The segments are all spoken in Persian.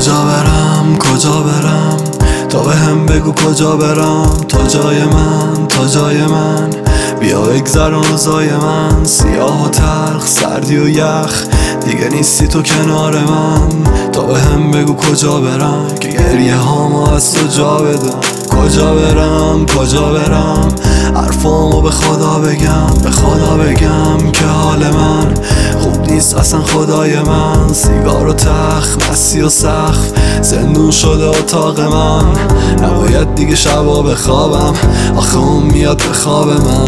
کجا برم تا به هم بگو کجا برم، تا جای من بیا بگذران روزای من، سیاه و تلخ، سردی و یخ، دیگه نیستی تو کنار من. تا به هم بگو کجا برم که گریه هامو از تو جا بدم. کجا برم حرفامو به خدا بگم که حال من خوب نیست اصلا خدای من. سیگار و تخت، مستی و سقف، زندون شده اتاق من. نباید دیگه شبا بخوابم، آخه اون میاد به خواب من.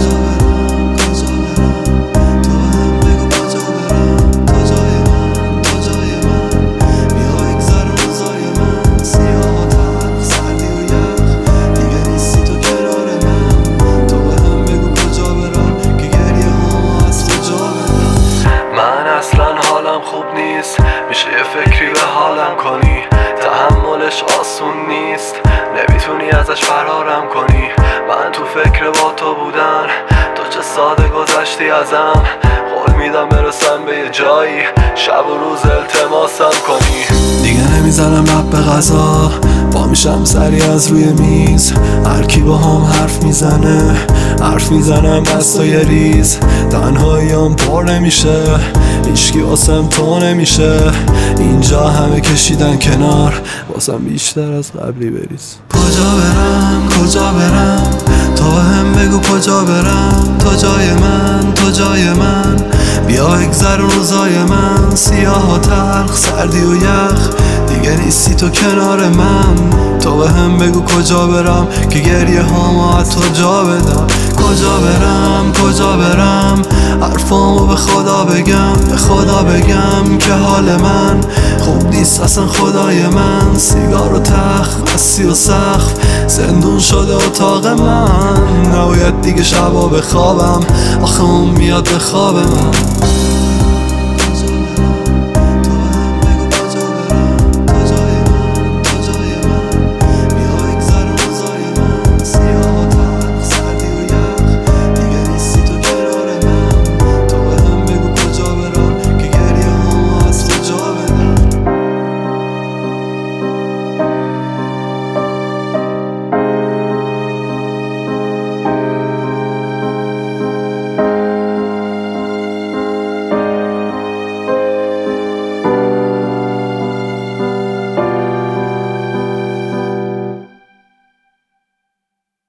خوب نیست میشه یه فکری به حالم کنی، تحملش آسون نیست، نمیتونی ازش فرارم کنی. من تو فکر با تو بودن، تو چه ساده گذشتی ازم. قول میدم برسم به یه جایی، شب و روز التماسم کنی. دیگه نمیزنم لب به غذا، پا میشم سری از روی میز. هر کی با هم حرف میزنم از تو یه ریز. تنهاییام پر نمیشه، هیچکی واسم تو نمیشه. اینجا همه کشیدن کنار، واسم بیشتر از قبلی بریز. کجا برم تا هم بگو کجا برم، تا جای من بیا بگذرون روزای من. سیاه و تلخ، سردی و یخ، دیگه نیستی تو کنار من. تو به هم بگو کجا برم که گریه هامو از تو جا بدم. کجا برم حرفامو به خدا بگم که حال من خوب نیست اصلا خدای من. سیگار و تخت، مستی و سقف، زندون شده اتاق من. نباید دیگه شبا بخوابم، آخه اون میاد به خواب من.